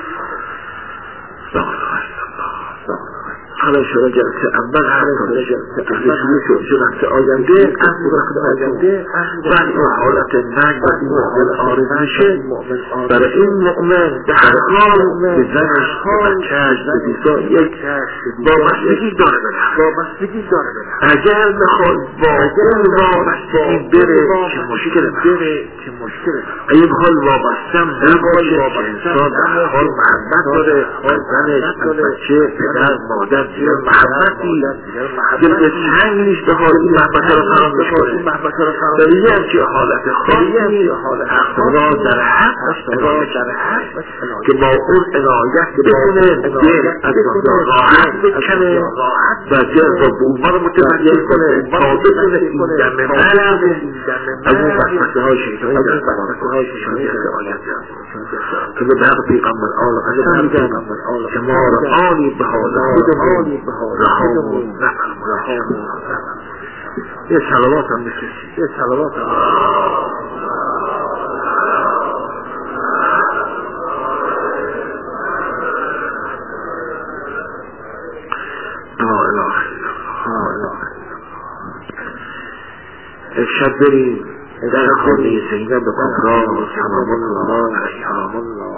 حالا شما جلسه اول حالا جلسه اول جلسه آینده وقت آینده بعد این حالت مرگ و این مؤمن عارض میشه برای این مؤمن به هر حال به زنش به بچهش به بیسا یک وابستگی داره وابستگی داره اگر بخواد با اون وابستگی بره که مشکل بره که مشکل اگه بخواد وابستم نباشه که انسان به حال محبت داره از زنش از بچه پدر مادر زیر محبتی که به سنگ نیست به حال این محبت را فرام بکنه در یه همچه حالت خاصی خدا در حق که با اون عنایت بکنه دل از آنجا راحت بکنه و دل را به اونها رو متوجه کنه تا بکنه این دم من از اون وسوسه های شیطانی در وسوسه های شیطانی در آیت که به حق پیغمبر آل میگن که ما را آنی به حال رهامون نفرم رهامون نفرم یه صلوات هم بفرستید یه صلوات هم لا اله الا الله شب بریم در خانه زینب کبرا سلام الله علیها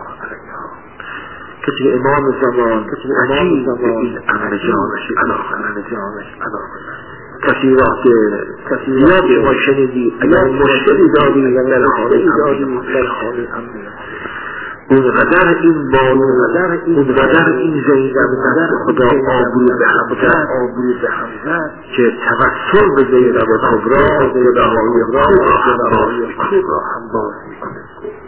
کسی امام زمان عجیب به این عمل جانش علاقه کسی را که یاد ما شنیدی اگر مشکلی داری در خانه امنی اونقدر این بانو اونقدر این زینب نفس خدا آبرو به هم زد که توسل به زینب کبرا گناههای را هم باز میکنه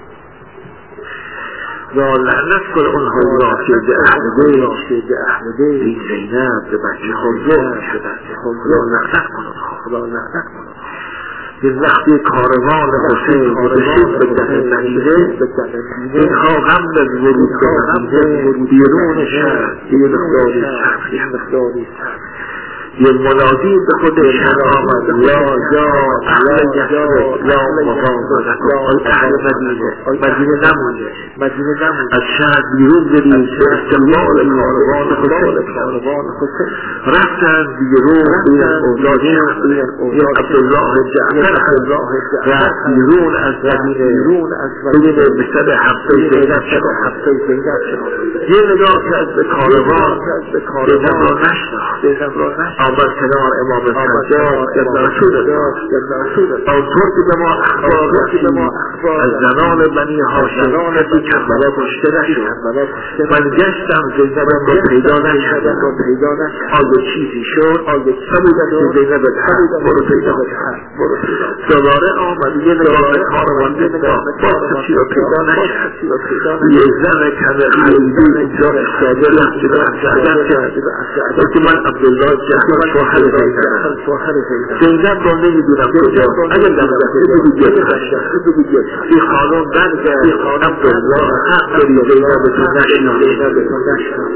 یا لعنت کن اونها را که به اهل بیت این زینب به بچه ها ظلم شدن خدا لعنت کن اونها که وقتی کاروان حسین رسید به ده مدینه اینها قبل از ورود به مدینه بیرون شهر یه مقداری سخت یه مقداری سخت یه منادی به خود شهر آمد یا یا اهل یثرب یا مغادرتکم اهل مدینه مدینه نمونده مدینه نمونده از شهر بیرون برید به استقبال کاروان حسین رفتن بیرون بیرن اولاد یا عبدالله جعفر رفت بیرون از مدینه ببینه به سر هفته زینب شد یه نگاه کرد به کاروان زینب را نشناخت آمد کنار امام سجاد ابن رسول آنطور که به ما اخبار رسید از زنان بنی هاشم کسی کربلا کشته نشد من گشتم زینبم را پیدا نکردم آیا چیزی شد سبودن که زینب الحق برو پیدا دوباره آمد یه نگاه کاروان نگاه باز کسی را پیدا نکرد یه زن کمه خلیدی اینجا افتاده لحظه به افزادن کرد که من عبدالله جعفر شوهر زینب زینب را نمیدونم کجا اگر در دفعه بگید این خانم برگرد عبدالله حق داری زینبتون نشنم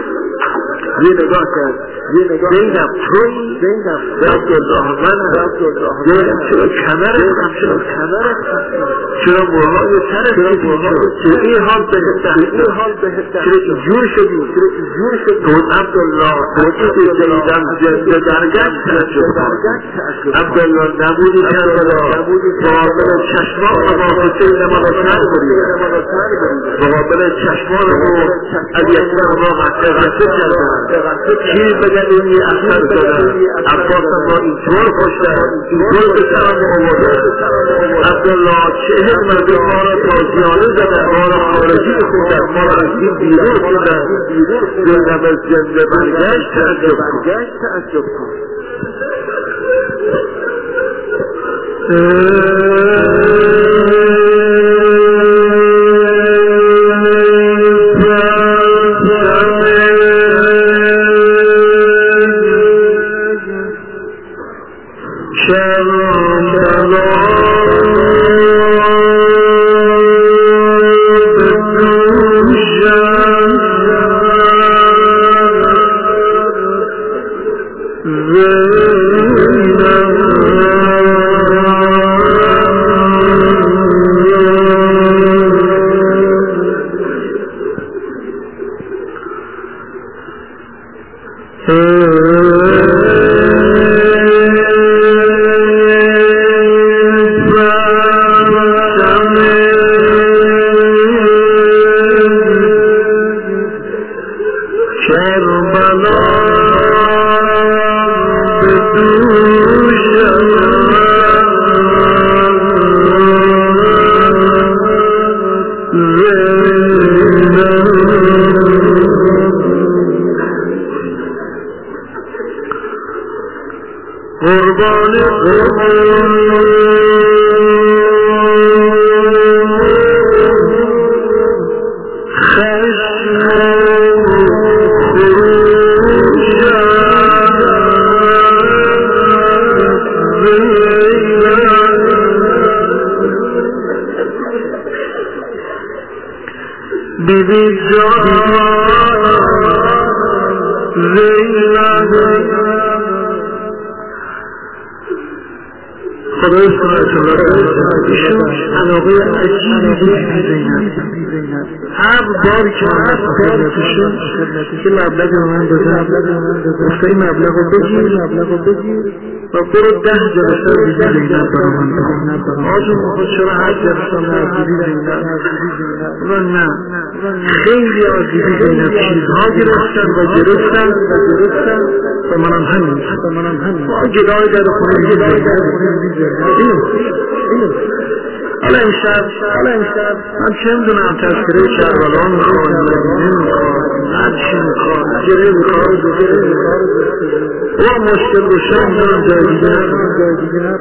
یه نگاه کرد زینب توی عبدالله من زینب چرا کمرت هم چرا کمرت چرا موهای سرت چرا این حال بهتر چرا اینجور شدی اون عبدالله حقیقی زیدم زنده درگشت تأجب عبدالله نبودی کربلا مقابل چشمان ما حسین ما را سر برید مقابل چشمان ما از یکتر ما غصه کردن چیز بگن اینی اثر زدن عباسم را اینطور کشتن اینطور به سرم آوردن عبدالله چهل مردم ما را تازیانه زدن ما را خارجی خوندن ما را از دین بیرون خوندن زینب از زنده برگشت تعجب کن که مبلغ من دادم گفته این مبلغ رو بگیر و برو ده جلسه دیگه زینب برا من بخون آجون خود چرا هر جلسه نزدیدی زینب و نه خیلی آزیدی زینب چیزها گرفتن و گرفتن و منم همین و گدای در خونه زینب حالا امشب من چه میدونم تذکره کربلا میخواد مدینه میخواد هرچی میخواد گره میخواد و مشکل روشن میدونم جای دیگه نبود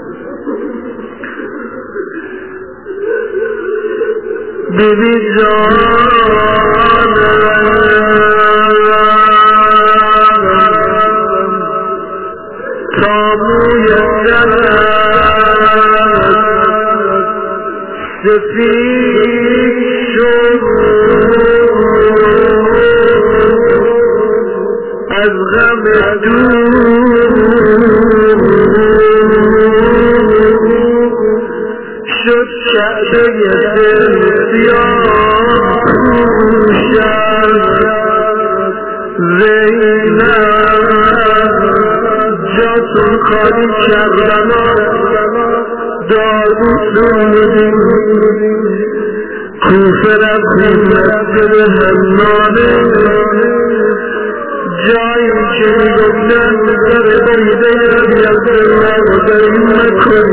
بیبی جان تا موی جنم کوفرت مسجد حمانه جایی که میگفتن در بریده رضی الله و در این مکن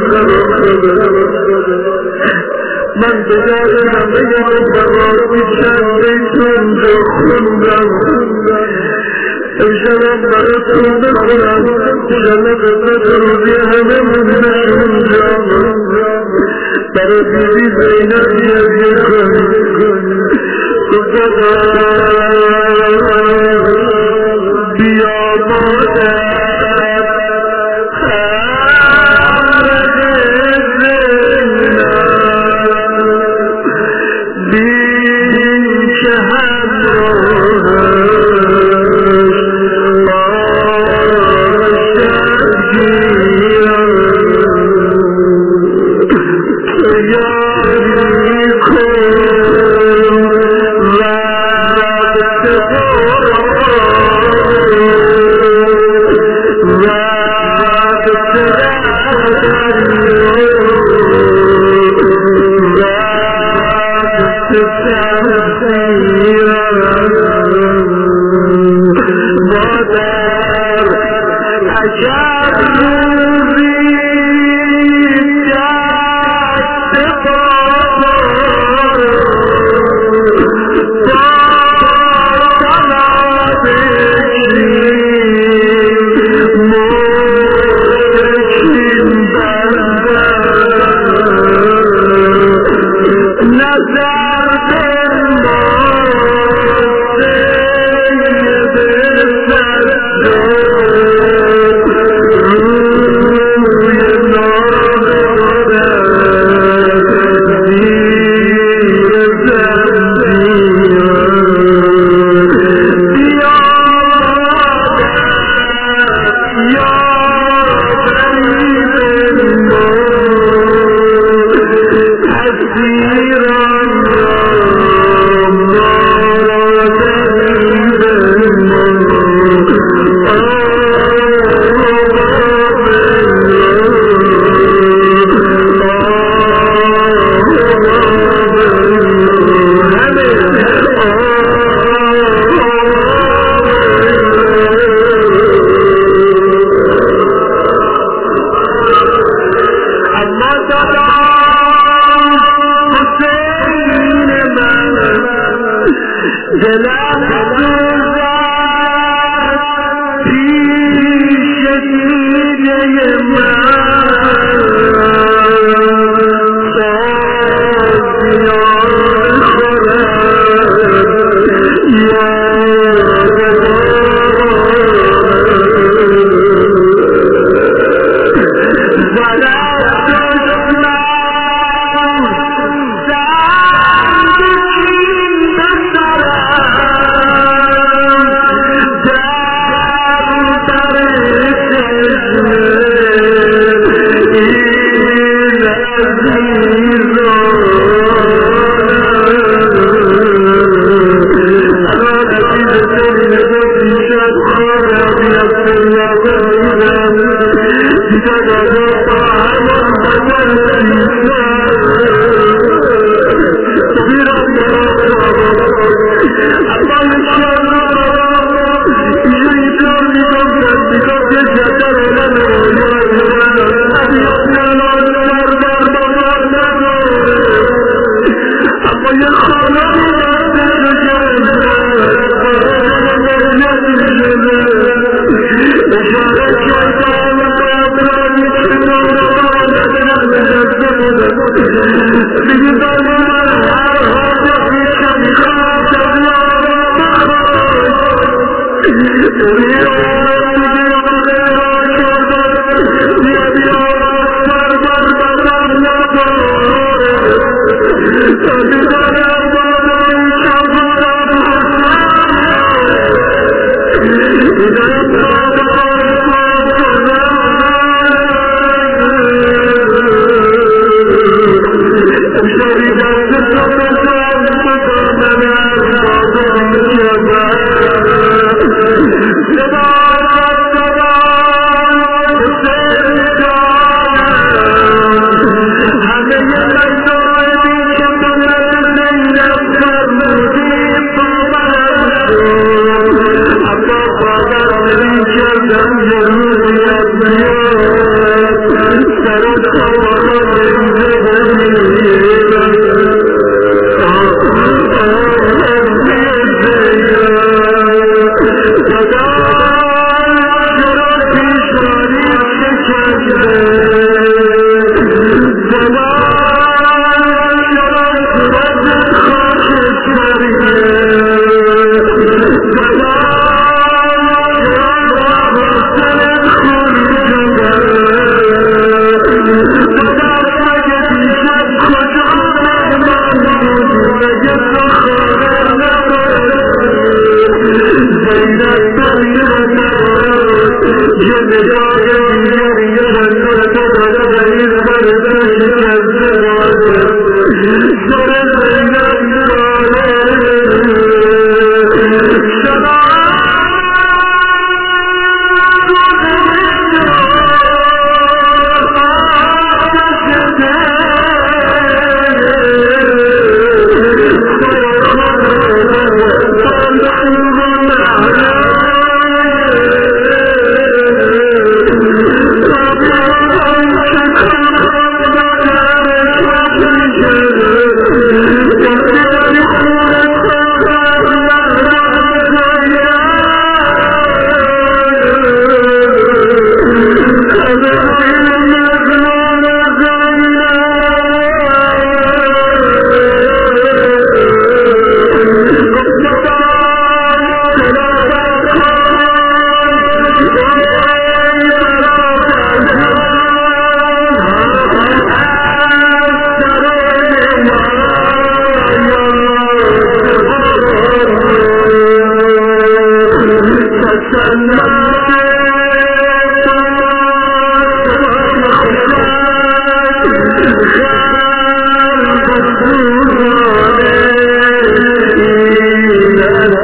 من به جای همه بقاتی چند بیتون رو خوندم امشبم براتون بخونم انشالله قدرت روزی همه مونشون جام برای بیبی زینب یه کن بیا مادر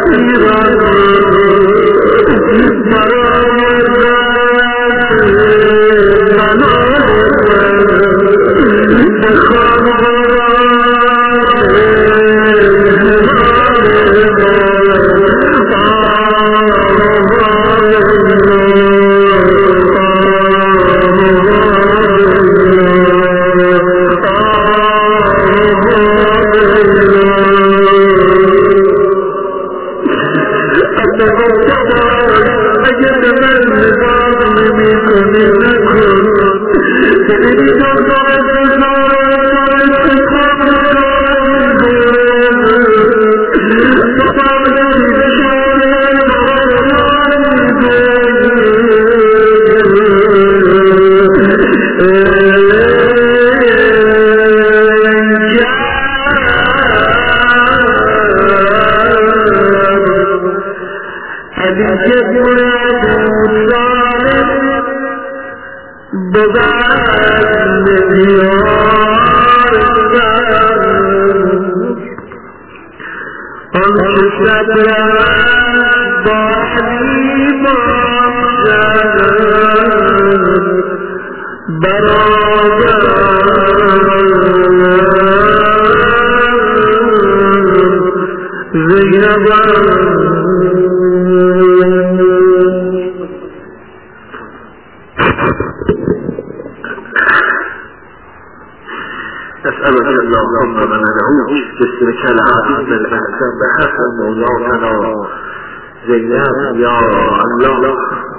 أسألك اللهم من ندعوك باسمك العظيم الأحسن بحسن مولاتنا زينب يا الله.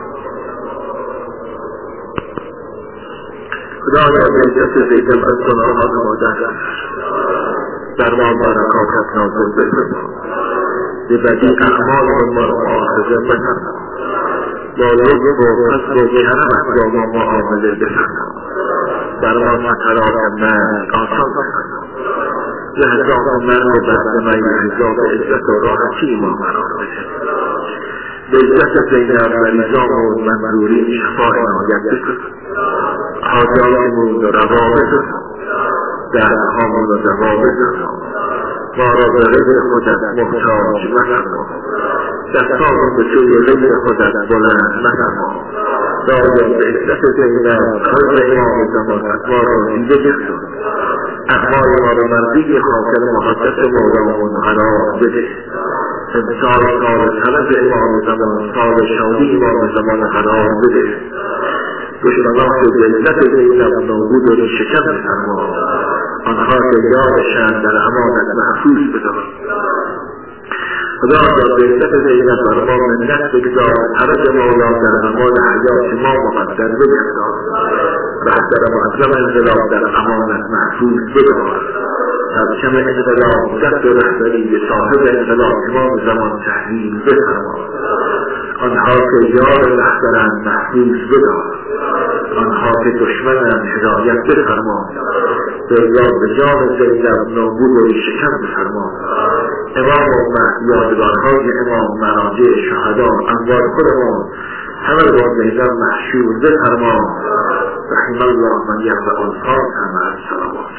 خدایا بهجت زیدم از گناهان مادر در ما برکاتت نازل بفرما، به بدی اعمال ما مؤاخذه مکن، با لطف و فضل و کرمت با ما معامله بفرما، بر ما سکرات مرگ آسان بفرما، به هزار مرگ و بردمه هزار عزت و راحتی ما قرار بده، به عزت زینب مریضان و منظوری شفا عنایت بفرما، حاجاتمون رو روا بفرما، دردهامون رو روا بفرما، ما را به رزق خودت محتاج مفرما، دستامون به سوی رزق خودت بلند مفرما، دایم به عزت زینب خلق امام زمانت ما را دیده بگذار، اعمال ما را مرضی خاطر مقدس مولامون قرار بده، امسال سال طلب امام زمان، سال شادی امام زمان قرار بده، دشمنان به عزت زینب نابود و ریشه‌کن بفرما، آنها که یارشند در امانت محفوظ بدار. خدایا به عزت زینب بر ما منت بگذار، حرج مولا در امان حیات ما مقدر بگذار، رهبر معظم انقلاب در امانت محفوظ بدار، پرچم انقلاب دست و رهبری به صاحب انقلاب امام زمان تحویل بفرما، آنها که یار رهبرند محفوظ بدار، آنها که دشمنند هدایت بفرما، به جان زینب نابود و ریشه‌کن بفرما، امام امت، یادگارهای امام، مراجع شهدا، انوار خودمان همه با زینب محشور بفرما، رحم الله من یقرأ الفاتحه مع الصلوات.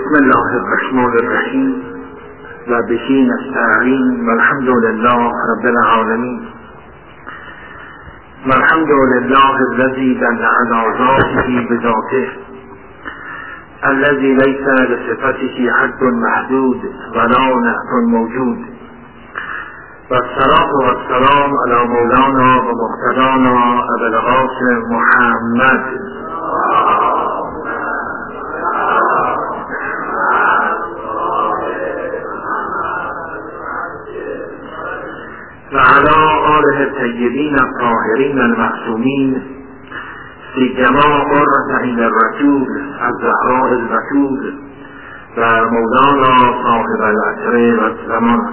بسم الله الرحمن الرحیم و بهی نستعین والحمد لله رب العالمین. والحمد لله الذي دل على ذاته بذاته الذي ليس لصفته حد محدود ولا نعت موجود. والصلاة والسلام على مولانا ومقتدانا أبي القاسم محمد وعلى آله الطيبين الطاهرين المعصومين سيما قرة عين الرسول الزهراء البتول ومولانا صاحب العصر والزمان.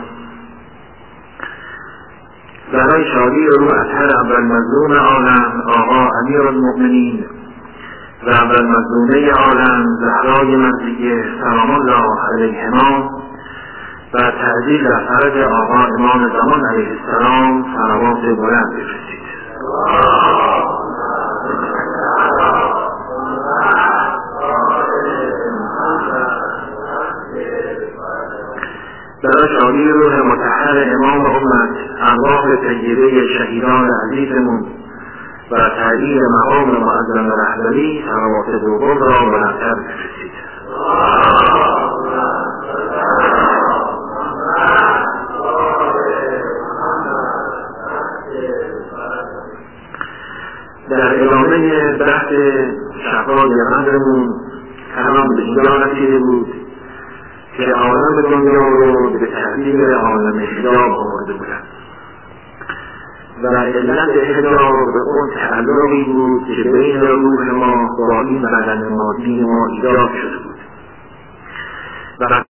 برای شادی روح اطهر عبدالمظلوم عالم آقا امیر المؤمنین و عبدالمظلومه عالم زهرای مرضیه سلام الله علیهما و تعزیل فرج آقا امام زمان علیه السلام صلوات بلند بفرستید. برای شادی روح مطهر امام امت ارواح طیبه شهیدان عزیزمون و تعیین مقام معظم رهبری صلوات دوم را بلندتر بفرستید. در ادامه بحث شفای قدرمون کلام به اینجا رسیده بود که عالم دنیا رو به تعبیر عالم حجاب آورده بودن و علت حجاب به اون تعلقی بود که بین روح ما با این بدن مادی ما ایجاد شده بود و